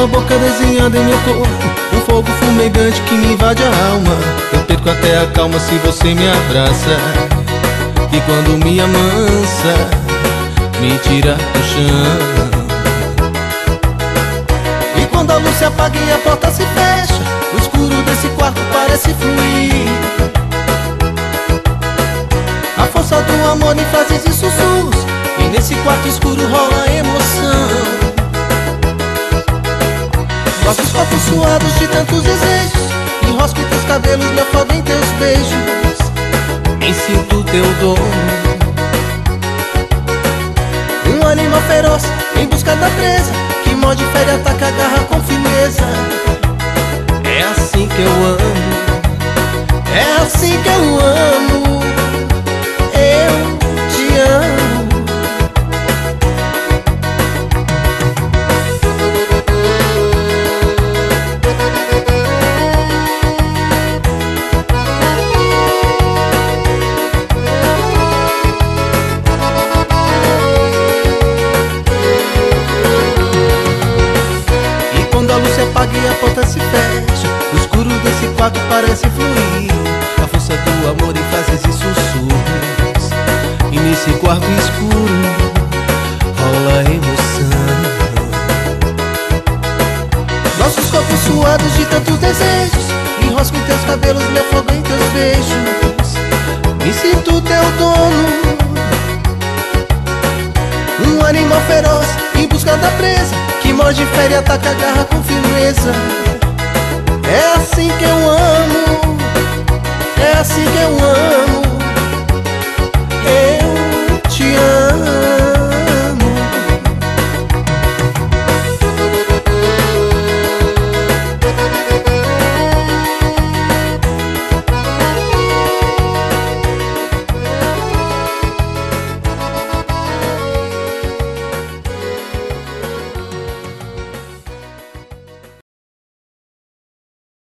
tua boca desenhada em meu corpo, um fogo fumegante que me invade a alma. Eu perco até a calma se você me abraça, e quando me amansa, me tira do chão. E quando a luz se apaga e a porta se fecha, o escuro desse quarto parece fluir. A força do amor em frases e sussurros, e nesse quarto escuro rola emoção. Nossos corpos suados de tantos desejos, enrosco em teus cabelos, me afogo em teus beijos, me sinto teu dono. Um animal feroz em busca da presa, que morde, fere, ataca, agarra com firmeza. É assim que eu amo, é assim que eu amo, eu te amo. E a porta se fecha, o escuro desse quarto parece fluir. A força do amor em frases e sussurros, e nesse quarto escuro rola emoção. Nossos corpos suados de tantos desejos, enrosco em teus cabelos, me afogo em teus beijos, me sinto teu dono. Um animal feroz em busca da presa, que morde, fere, ataca, agarra com firmeza. É assim que eu amo,